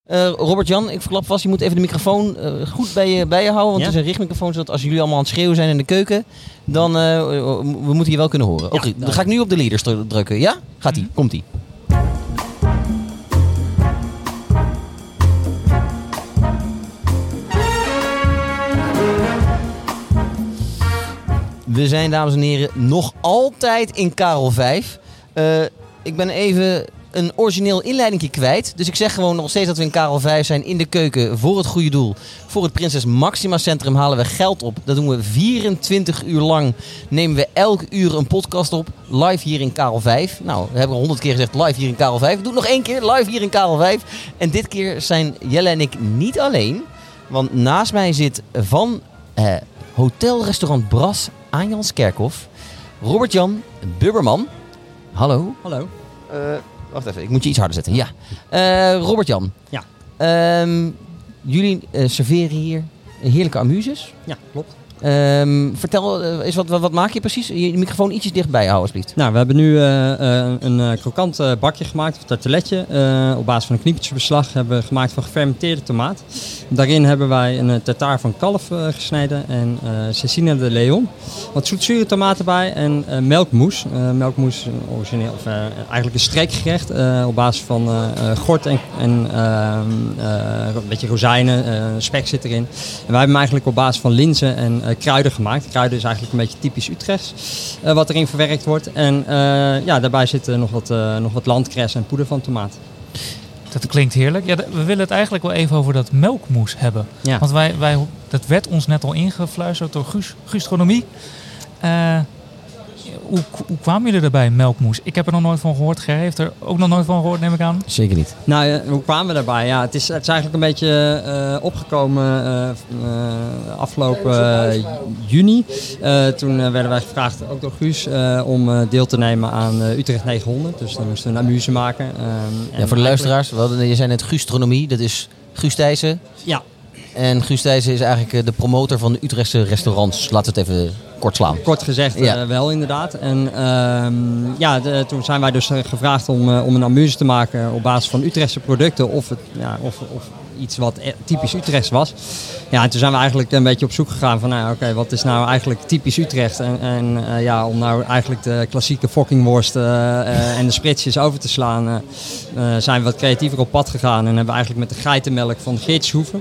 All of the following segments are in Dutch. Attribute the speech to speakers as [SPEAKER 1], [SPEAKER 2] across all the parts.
[SPEAKER 1] Robert-Jan, ik verklap vast, je moet even de microfoon goed bij je houden. Want het is een richtmicrofoon, zodat als jullie allemaal aan het schreeuwen zijn in de keuken, dan we moeten je wel kunnen horen. Oké, dan ga ik nu op de leaders drukken. Ja? Gaat-ie, komt-ie. We zijn, dames en heren, nog altijd in Karel 5. Ik ben even een origineel inleidingje kwijt. Dus ik zeg gewoon nog steeds dat we in Karel 5 zijn, in de keuken, voor het goede doel. Voor het Prinses Maxima Centrum halen we geld op. Dat doen we 24 uur lang. Nemen we elk uur een podcast op. Live hier in Karel 5. Nou, we hebben al 100 keer gezegd live hier in Karel 5. Doe het nog 1 keer, live hier in Karel 5. En dit keer zijn Jelle en ik niet alleen. Want naast mij zit van Hotel-Restaurant Bras aan Janskerkhof Robert-Jan Bubberman. Hallo.
[SPEAKER 2] Hallo.
[SPEAKER 1] Wacht even, ik moet je iets harder zetten. Ja. Robert-Jan.
[SPEAKER 2] Ja.
[SPEAKER 1] Jullie serveren hier heerlijke amuses.
[SPEAKER 2] Ja, klopt.
[SPEAKER 1] Vertel, wat maak je precies? Je microfoon ietsjes dichtbij houden, alsjeblieft.
[SPEAKER 2] Nou, we hebben nu een krokant bakje gemaakt, een tarteletje. Op basis van een kniepertjebeslag hebben we gemaakt van gefermenteerde tomaat. Daarin hebben wij een tartaar van kalf gesneden en cecina de Leon. Wat zoetzure tomaten bij en melkmoes. Melkmoes origineel, of eigenlijk een streekgerecht op basis van gort en een beetje rozijnen, spek zit erin. En wij hebben hem eigenlijk op basis van linzen en kruiden gemaakt. Kruiden is eigenlijk een beetje typisch Utrechts wat erin verwerkt wordt. En daarbij zitten nog wat landkres en poeder van tomaat.
[SPEAKER 3] Dat klinkt heerlijk. Ja, we willen het eigenlijk wel even over dat melkmoes hebben. Ja. Want wij, dat werd ons net al ingefluisterd door Gastronomie. Hoe kwamen jullie erbij, melkmoes? Ik heb er nog nooit van gehoord. Ger heeft er ook nog nooit van gehoord, neem ik aan.
[SPEAKER 1] Zeker niet.
[SPEAKER 2] Nou, hoe kwamen we daarbij? Ja, het is eigenlijk een beetje opgekomen afgelopen juni. Toen werden wij gevraagd, ook door Guus, om deel te nemen aan Utrecht 900. Dus dan moesten we een amuse maken.
[SPEAKER 1] Voor de luisteraars, je zei net Gastronomie, dat is Guus Thijssen.
[SPEAKER 2] Ja.
[SPEAKER 1] En Guus Thijssen is eigenlijk de promotor van de Utrechtse restaurants. Laten we het even kort slaan.
[SPEAKER 2] Kort gezegd wel inderdaad. En toen zijn wij dus gevraagd om een amuse te maken op basis van Utrechtse producten. Of iets wat typisch Utrechts was. Ja, en toen zijn we eigenlijk een beetje op zoek gegaan van wat is nou eigenlijk typisch Utrecht? Om nou eigenlijk de klassieke fokkingworst en de spritsjes over te slaan, zijn we wat creatiever op pad gegaan. En hebben we eigenlijk met de geitenmelk van Geertjeshoeve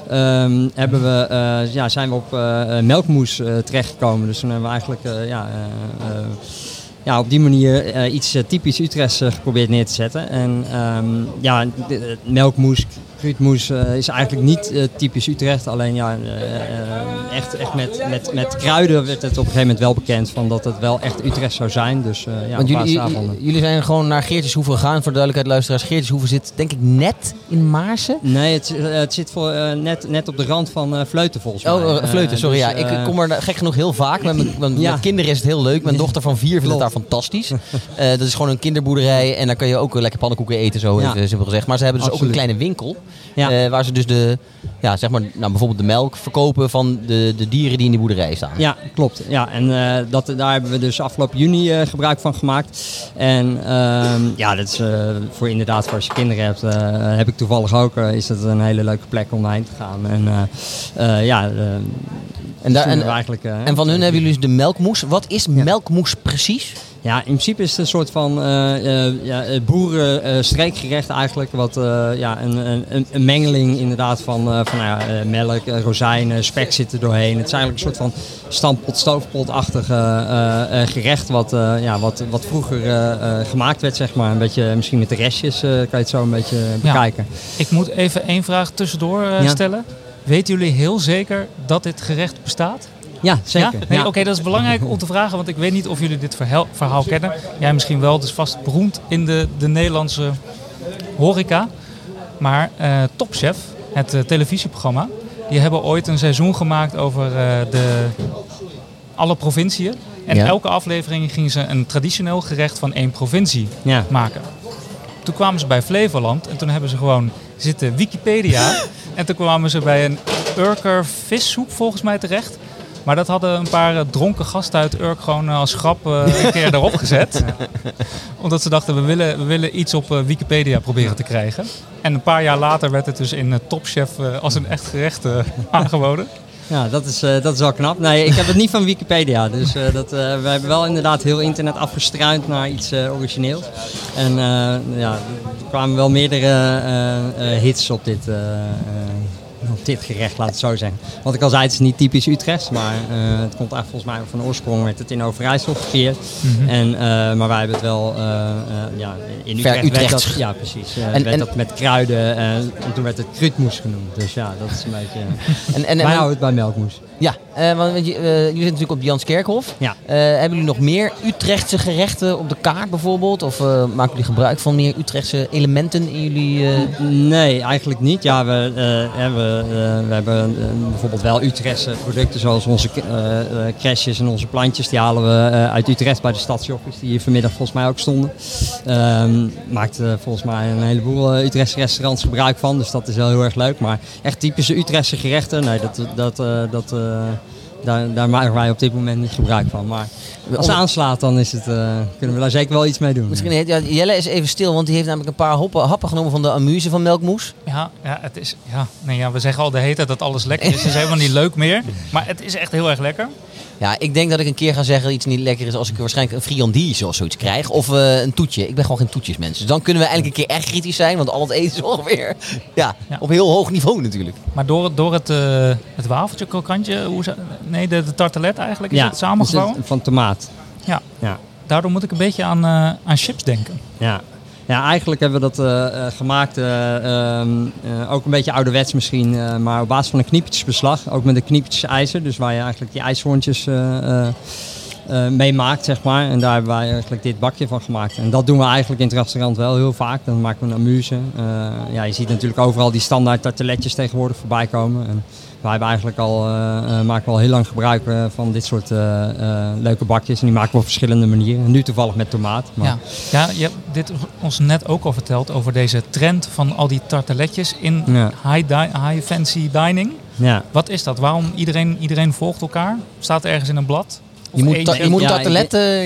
[SPEAKER 2] zijn we op melkmoes terechtgekomen. Dus toen hebben we eigenlijk op die manier iets typisch Utrechts geprobeerd neer te zetten. En melkmoes, kruidmoes is eigenlijk niet typisch Utrecht. Alleen echt met kruiden werd het op een gegeven moment wel bekend van dat het wel echt Utrecht zou zijn. Dus
[SPEAKER 1] want jullie zijn gewoon naar Geertjeshoeve gegaan. Voor de duidelijkheid, luisteraars. Geertjeshoeve zit denk ik net in Maarsen.
[SPEAKER 2] Nee, het zit net op de rand van Vleuten volgens mij.
[SPEAKER 1] Oh, Vleuten, sorry. Ik kom er gek genoeg heel vaak. Met mijn kinderen is het heel leuk. Mijn dochter van 4 vindt het daar fantastisch. Dat is gewoon een kinderboerderij. En daar kan je ook lekker pannenkoeken eten, zo even simpel gezegd. Maar ze hebben dus ook een kleine winkel. Ja. Waar ze dus bijvoorbeeld de melk verkopen van de dieren die in die boerderij staan.
[SPEAKER 2] Ja, klopt. Ja, en daar hebben we dus afgelopen juni gebruik van gemaakt. En dat is voor als je kinderen hebt, heb ik toevallig ook, is dat een hele leuke plek om heen te gaan.
[SPEAKER 1] En van hun hebben jullie dus de melkmoes. Wat is melkmoes precies?
[SPEAKER 2] Ja, in principe is het een soort van boerenstreekgerecht eigenlijk. Wat een mengeling inderdaad van melk, rozijnen, spek zit er doorheen. Het is eigenlijk een soort van stampot, stoofpotachtige gerecht wat vroeger gemaakt werd, zeg maar. Een beetje misschien met de restjes kan je het zo een beetje bekijken.
[SPEAKER 3] Ik moet even 1 vraag tussendoor stellen. Weten jullie heel zeker dat dit gerecht bestaat?
[SPEAKER 2] Ja, zeker.
[SPEAKER 3] Ja? Nee, Oké, dat is belangrijk om te vragen, want ik weet niet of jullie dit verhaal kennen. Jij misschien wel, het is vast beroemd in de Nederlandse horeca. Maar Top Chef, het televisieprogramma, die hebben ooit een seizoen gemaakt over alle provinciën. En elke aflevering gingen ze een traditioneel gerecht van 1 provincie maken. Toen kwamen ze bij Flevoland en toen hebben ze gewoon zitten Wikipedia. En toen kwamen ze bij een Urker vissoep volgens mij terecht. Maar dat hadden een paar dronken gasten uit Urk gewoon als grap een keer erop gezet. Omdat ze dachten, we willen iets op Wikipedia proberen te krijgen. En een paar jaar later werd het dus in Top Chef als een echt gerecht aangeboden.
[SPEAKER 2] Ja, dat is wel knap. Nee, ik heb het niet van Wikipedia. Dus we hebben wel inderdaad heel internet afgestruind naar iets origineels. En er kwamen wel meerdere hits op dit gerecht, laat het zo zeggen. Wat ik al zei, het is niet typisch Utrechts, maar het komt eigenlijk volgens mij van oorsprong werd het in Overijssel gecreëerd. Maar wij hebben het wel in Utrecht. Werd dat, ja, precies. Werd dat met kruiden en toen werd het kruidmoes genoemd. Dus ja, dat is een beetje... wij houden het bij melkmoes.
[SPEAKER 1] Ja, want jullie zitten natuurlijk op de Janskerkhof.
[SPEAKER 2] Ja.
[SPEAKER 1] Hebben jullie nog meer Utrechtse gerechten op de kaart bijvoorbeeld? Of maken jullie gebruik van meer Utrechtse elementen in jullie...
[SPEAKER 2] Nee, eigenlijk niet. Ja, we hebben bijvoorbeeld wel Utrechtse producten zoals onze crèches en onze plantjes. Die halen we uit Utrecht bij de stadsjockeys die hier vanmiddag volgens mij ook stonden. Maakt volgens mij een heleboel Utrechtse restaurants gebruik van. Dus dat is wel heel erg leuk. Maar echt typische Utrechtse gerechten, nee, daar maken wij op dit moment niet gebruik van. Maar als het aanslaat, dan kunnen we daar zeker wel iets mee doen.
[SPEAKER 1] Misschien Jelle is even stil, want die heeft namelijk een paar happen genomen van de amuse van melkmoes.
[SPEAKER 3] Ja, het is, we zeggen al de hele tijd dat alles lekker is. Het is helemaal niet leuk meer, maar het is echt heel erg lekker.
[SPEAKER 1] Ja, ik denk dat ik een keer ga zeggen dat iets niet lekker is als ik waarschijnlijk een friandise of zoiets krijg. Of een toetje. Ik ben gewoon geen toetjesmens. Dus dan kunnen we eigenlijk een keer echt kritisch zijn, want al het eten is ongeveer op heel hoog niveau natuurlijk. Maar
[SPEAKER 3] door het wafeltje, krokantje, de tartelet eigenlijk, is het samengevouwen?
[SPEAKER 2] Van tomaat.
[SPEAKER 3] Ja. Daardoor moet ik een beetje aan chips denken.
[SPEAKER 2] Ja, eigenlijk hebben we dat gemaakt, ook een beetje ouderwets misschien, maar op basis van een kniepertjesbeslag. Ook met een kniepertjesijzer, dus waar je eigenlijk die ijshoorntjes mee maakt, zeg maar. En daar hebben wij eigenlijk dit bakje van gemaakt. En dat doen we eigenlijk in het restaurant wel heel vaak. Dan maken we een amuse. Je ziet natuurlijk overal die standaard tarteletjes tegenwoordig voorbij komen. En wij hebben eigenlijk maken we al heel lang gebruik van dit soort leuke bakjes. En die maken we op verschillende manieren. Nu toevallig met tomaat. Maar...
[SPEAKER 3] Ja, je hebt dit ons net ook al verteld over deze trend van al die tarteletjes in high fancy dining.
[SPEAKER 2] Ja.
[SPEAKER 3] Wat is dat? Waarom iedereen volgt elkaar? Staat ergens in een blad?
[SPEAKER 1] Je moet tarteletten...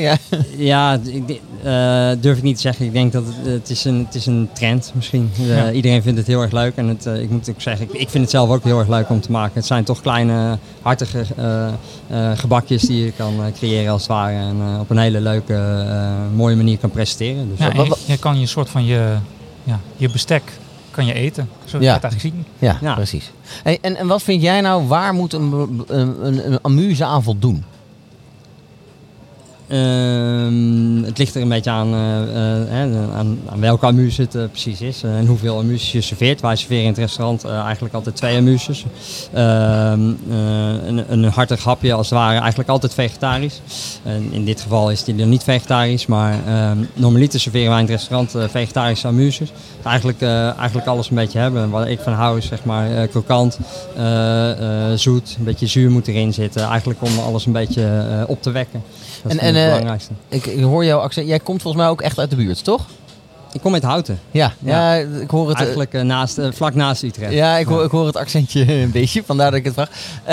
[SPEAKER 2] Durf ik niet te zeggen. Ik denk dat het is een trend misschien. Iedereen vindt het heel erg leuk. En ik moet ook zeggen, ik vind het zelf ook heel erg leuk om te maken. Het zijn toch kleine, hartige gebakjes die je kan creëren als het ware. En op een hele leuke, mooie manier kan presenteren. Dus
[SPEAKER 3] je kan je soort van je bestek kan je eten. Zo heb je het eigenlijk zien.
[SPEAKER 1] Ja, precies. Hey, en wat vind jij nou, waar moet een amuse aan voldoen?
[SPEAKER 2] Het ligt er een beetje aan welke amuse het precies is en hoeveel amuses je serveert. Wij serveren in het restaurant eigenlijk altijd 2 amuses. Een hartig hapje als het ware, eigenlijk altijd vegetarisch. In dit geval is die dan niet vegetarisch, maar normaliter serveren wij in het restaurant vegetarische amuses. Eigenlijk alles een beetje hebben. Wat ik van hou is zeg maar krokant, zoet, een beetje zuur moet erin zitten. Eigenlijk om alles een beetje op te wekken. Dat is het belangrijkste.
[SPEAKER 1] Ik hoor jouw accent. Jij komt volgens mij ook echt uit de buurt, toch?
[SPEAKER 2] Ik kom uit Houten.
[SPEAKER 1] Ja, ik hoor het...
[SPEAKER 2] Eigenlijk vlak naast Utrecht.
[SPEAKER 1] Ja, ik hoor het accentje een beetje, vandaar dat ik het vraag.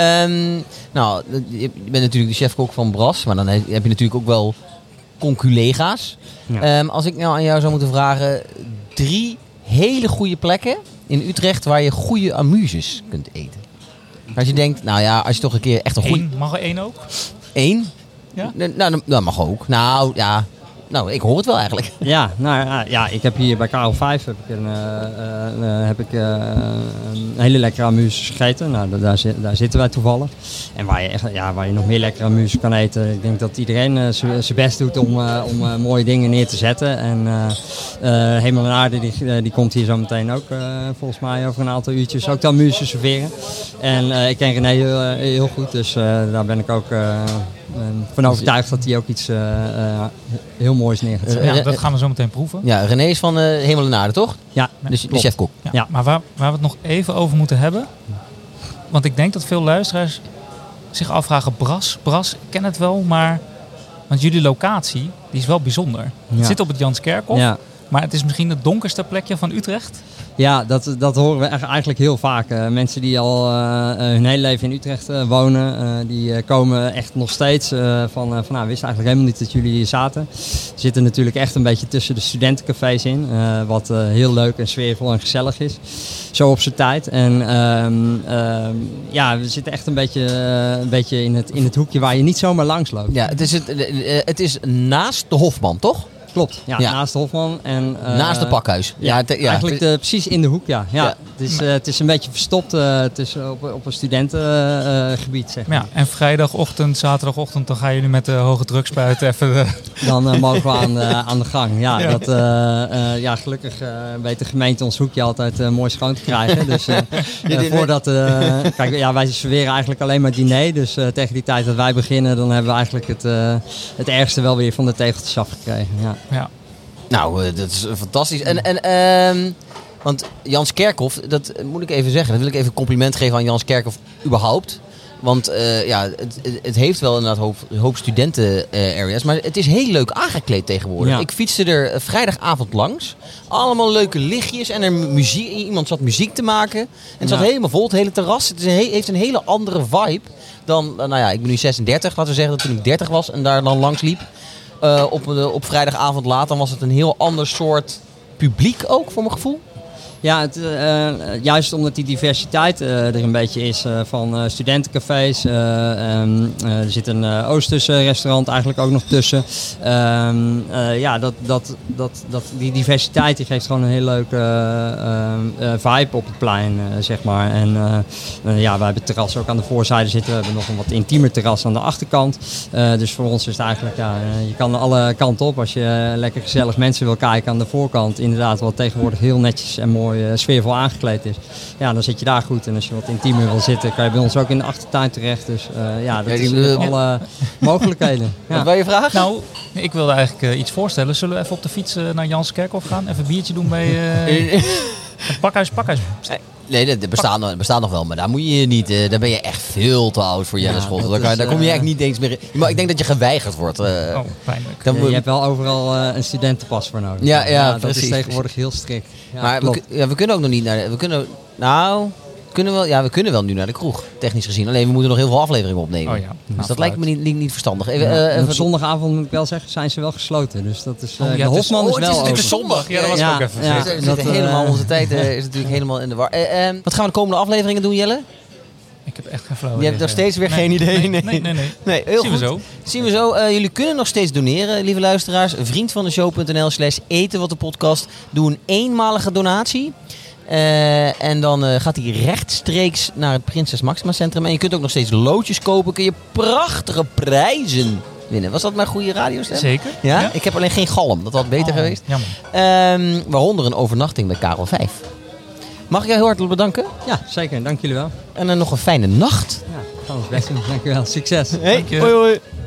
[SPEAKER 1] Je bent natuurlijk de chefkok van Bras, maar dan heb je natuurlijk ook wel conculega's. Ja. Als ik nou aan jou zou moeten vragen, 3 hele goede plekken in Utrecht waar je goede amuses kunt eten. Als je denkt, als je toch een keer echt een goede...
[SPEAKER 3] Mag er 1 ook?
[SPEAKER 1] 1? Ja? Nou, dat mag ook. Nou, ik hoor het wel eigenlijk.
[SPEAKER 2] Ik heb hier bij Karel 5 heb ik een hele lekkere amuses gegeten. Nou, daar zitten wij toevallig. En waar je nog meer lekkere amuses kan eten. Ik denk dat iedereen zijn best doet om mooie dingen neer te zetten. En Hemel en Aarde die komt hier zo meteen ook volgens mij over een aantal uurtjes ook de amuses serveren. En ik ken René heel goed, dus daar ben ik ook van overtuigd dat hij ook iets heel moois neer gaat zetten.
[SPEAKER 3] Dat gaan we zo meteen proeven.
[SPEAKER 1] Ja, René is van Hemel en Aarde, toch?
[SPEAKER 2] Ja,
[SPEAKER 1] dus de chefkok.
[SPEAKER 3] Ja. Maar waar we het nog even over moeten hebben, want ik denk dat veel luisteraars zich afvragen, Bras, ik ken het wel, maar want jullie locatie, die is wel bijzonder. Het zit op het Janskerkhof, maar het is misschien het donkerste plekje van Utrecht.
[SPEAKER 2] Ja, dat horen we eigenlijk heel vaak. Mensen die al hun hele leven in Utrecht wonen, die komen echt nog steeds van nou, we wisten eigenlijk helemaal niet dat jullie hier zaten. We zitten natuurlijk echt een beetje tussen de studentencafés in, wat heel leuk en sfeervol en gezellig is. Zo op zijn tijd. En we zitten echt een beetje in het hoekje waar je niet zomaar langs loopt.
[SPEAKER 1] Ja, het is naast de Hofman, toch?
[SPEAKER 2] Klopt, ja. Naast de Hofman. En,
[SPEAKER 1] naast het pakhuis.
[SPEAKER 2] Eigenlijk precies in de hoek, ja. Het is een beetje verstopt op een studentengebied, zeg maar.
[SPEAKER 3] Ja, en vrijdagochtend, zaterdagochtend, dan gaan jullie met de hoge drukspuit even...
[SPEAKER 2] Dan mogen we aan de gang. Gelukkig weet de gemeente ons hoekje altijd mooi schoon te krijgen. Dus wij serveren eigenlijk alleen maar diner. Dus tegen die tijd dat wij beginnen, dan hebben we eigenlijk het ergste wel weer van de tegeltjes afgekregen.
[SPEAKER 3] Ja.
[SPEAKER 1] Nou, dat is fantastisch. Want Jans Kerkhof, dat moet ik even zeggen. Dat wil ik even een compliment geven aan Jans Kerkhof überhaupt. Want het heeft wel inderdaad een hoop studenten-areas. Maar het is heel leuk aangekleed tegenwoordig. Ja. Ik fietste er vrijdagavond langs. Allemaal leuke lichtjes. En iemand zat muziek te maken. En het zat helemaal vol, het hele terras. Het heeft een hele andere vibe dan... ik ben nu 36, laten we zeggen dat toen ik 30 was en daar dan langs liep. Op vrijdagavond laat, dan was het een heel ander soort publiek ook, voor mijn gevoel.
[SPEAKER 2] Ja, juist omdat die diversiteit er een beetje is van studentencafés. Er zit een Oosters restaurant eigenlijk ook nog tussen. Die diversiteit die geeft gewoon een heel leuke vibe op het plein, zeg maar. En wij hebben het terras ook aan de voorzijde zitten. We hebben nog een wat intiemer terras aan de achterkant. Dus voor ons is het eigenlijk, je kan alle kanten op. Als je lekker gezellig mensen wil kijken aan de voorkant. Inderdaad, wat tegenwoordig heel netjes en mooi sfeervol aangekleed is. Ja, dan zit je daar goed. En als je wat intiemer wil zitten, kan je bij ons ook in de achtertuin terecht. Dus dat is alle mogelijkheden. Ja.
[SPEAKER 1] Wat wil je vragen?
[SPEAKER 3] Nou, ik wilde eigenlijk iets voorstellen. Zullen we even op de fiets naar Jans Kerkhof gaan? Even een biertje doen bij het pakhuis.
[SPEAKER 1] Nee, dat bestaat nog wel, maar daar moet je niet. Daar ben je echt veel te oud voor, Jelle Schot. Daar kom je eigenlijk niet eens meer in. Maar ik denk dat je geweigerd wordt.
[SPEAKER 2] Pijnlijk. Je hebt wel overal een studentenpas voor nodig.
[SPEAKER 1] Ja,
[SPEAKER 2] dat is tegenwoordig heel strikt. Ja,
[SPEAKER 1] maar we kunnen ook nog niet naar... We kunnen wel nu naar de kroeg, technisch gezien. Alleen we moeten nog heel veel afleveringen opnemen. Dus dat lijkt me niet verstandig.
[SPEAKER 2] Op zondagavond, moet ik wel zeggen, zijn ze wel gesloten. Dus dat is, de Hofman is wel open.
[SPEAKER 3] Het is zondag. Ja, dat was ook even.
[SPEAKER 1] Onze tijd is natuurlijk helemaal in de war. Wat gaan we de komende afleveringen doen, Jelle?
[SPEAKER 3] Ik heb echt geen flauw idee.
[SPEAKER 1] Je hebt nog steeds weer geen idee? Nee, heel goed. Zien we zo. Jullie kunnen nog steeds doneren, lieve luisteraars. Vriendvandeshow.nl/eten wat de podcast. Doe een eenmalige donatie. En dan gaat hij rechtstreeks naar het Prinses Maxima Centrum. En je kunt ook nog steeds loodjes kopen. Kun je prachtige prijzen winnen. Was dat mijn goede radiostem?
[SPEAKER 3] Zeker.
[SPEAKER 1] Ja? Ik heb alleen geen galm. Dat had beter geweest. Waaronder een overnachting bij Karel 5. Mag ik jou heel hartelijk bedanken?
[SPEAKER 2] Ja, zeker. Dank jullie wel.
[SPEAKER 1] En nog een fijne nacht.
[SPEAKER 2] Ja, gaan we ons best doen. Dank je wel. Succes.
[SPEAKER 1] Hey, hoi hoi.